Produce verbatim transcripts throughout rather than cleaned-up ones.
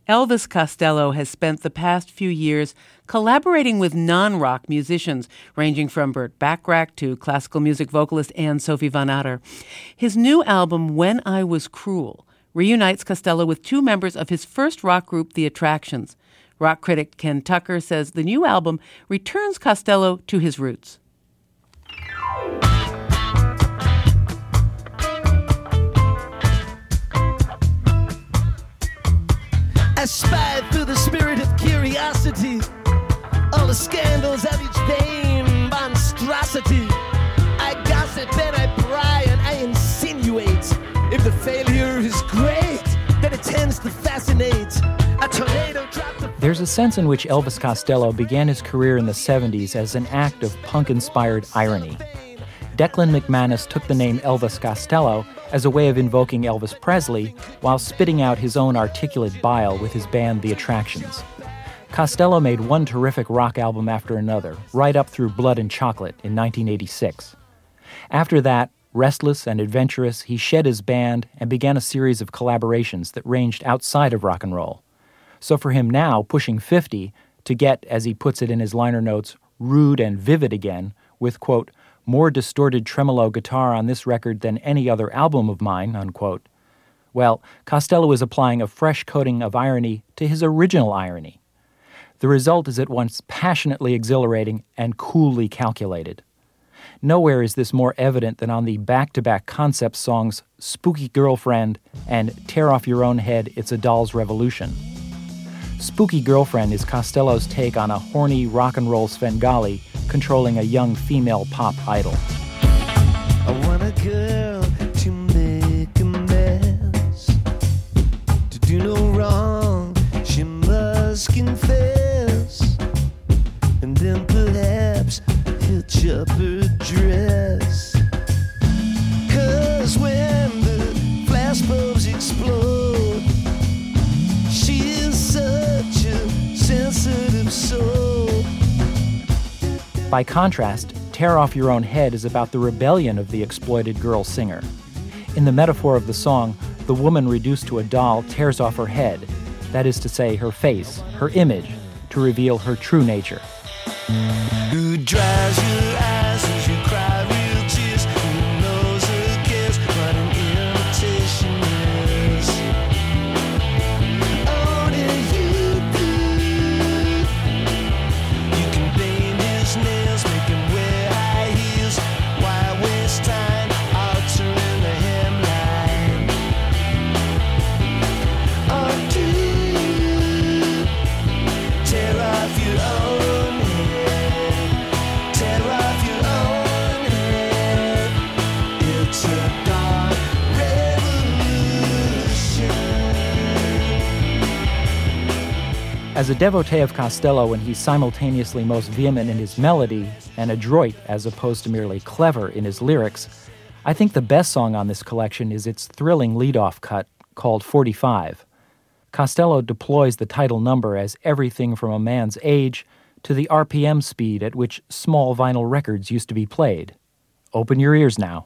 Elvis Costello has spent the past few years collaborating with non-rock musicians, ranging from Burt Bacharach to classical music vocalist Anne-Sophie Van Atter. His new album, When I Was Cruel, reunites Costello with two members of his first rock group, The Attractions. Rock critic Ken Tucker says the new album returns Costello to his roots. I spied through the spirit of curiosity, all the scandals of each vain monstrosity. I gossip and I pry and I insinuate. If the failure is great, then it tends to fascinate. A tornado dropped the... There's a sense in which Elvis Costello began his career in the seventies as an act of punk-inspired irony. Declan McManus took the name Elvis Costello as a way of invoking Elvis Presley while spitting out his own articulate bile with his band The Attractions. Costello made one terrific rock album after another, right up through Blood and Chocolate in nineteen eighty-six. After that, restless and adventurous, he shed his band and began a series of collaborations that ranged outside of rock and roll. So for him now, pushing fifty, to get, as he puts it in his liner notes, rude and vivid again, with, quote, more distorted tremolo guitar on this record than any other album of mine, unquote. Well, Costello is applying a fresh coating of irony to his original irony. The result is at once passionately exhilarating and coolly calculated. Nowhere is this more evident than on the back-to-back concept songs Spooky Girlfriend and Tear Off Your Own Head, It's a Doll's Revolution. Spooky Girlfriend is Costello's take on a horny rock and roll Svengali controlling a young female pop idol. I want a girl to make a mess, to do no wrong, she must confess, and then perhaps hitch up her dress. Cause when the flashbulbs explode, she is such a sensitive soul. By contrast, Tear Off Your Own Head is about the rebellion of the exploited girl singer. In the metaphor of the song, the woman reduced to a doll tears off her head, that is to say, her face, her image, to reveal her true nature. Who dries your eyes as you cry real tears? Who knows or cares what an imitation is? Only you do. You can paint his nails, make him wear high heels. Why waste time altering the hemline? Or do you tear off your own head? Tear off your own head. It's a dark revolution. As a devotee of Costello when he's simultaneously most vehement in his melody and adroit as opposed to merely clever in his lyrics, I think the best song on this collection is its thrilling lead-off cut called forty-five. Costello deploys the title number as everything from a man's age to the R P M speed at which small vinyl records used to be played. Open your ears now.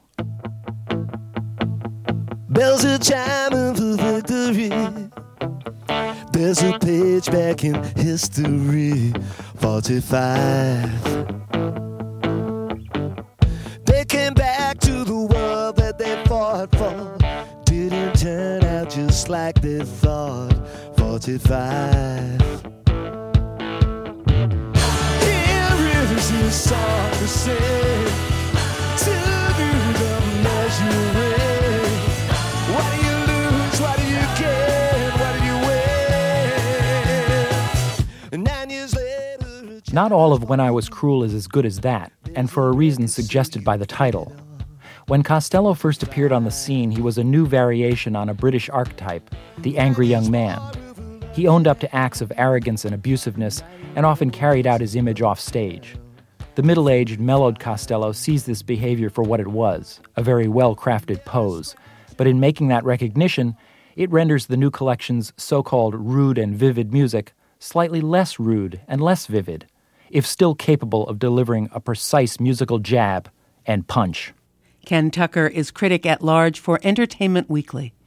Bells are chiming for victory. There's a page back in history, forty-five. They came back to the world that they fought for. Didn't turn out just like they thought, forty-five. Here is a song to sing, to do the measuring. What do you lose? What do you gain? What do you win? Nine years later. Not all of When I Was Cruel is as good as that, and for a reason suggested by the title. When Costello first appeared on the scene, he was a new variation on a British archetype, the angry young man. He owned up to acts of arrogance and abusiveness and often carried out his image off stage. The middle-aged, mellowed Costello sees this behavior for what it was, a very well-crafted pose. But in making that recognition, it renders the new collection's so-called rude and vivid music slightly less rude and less vivid, if still capable of delivering a precise musical jab and punch. Ken Tucker is critic at large for Entertainment Weekly.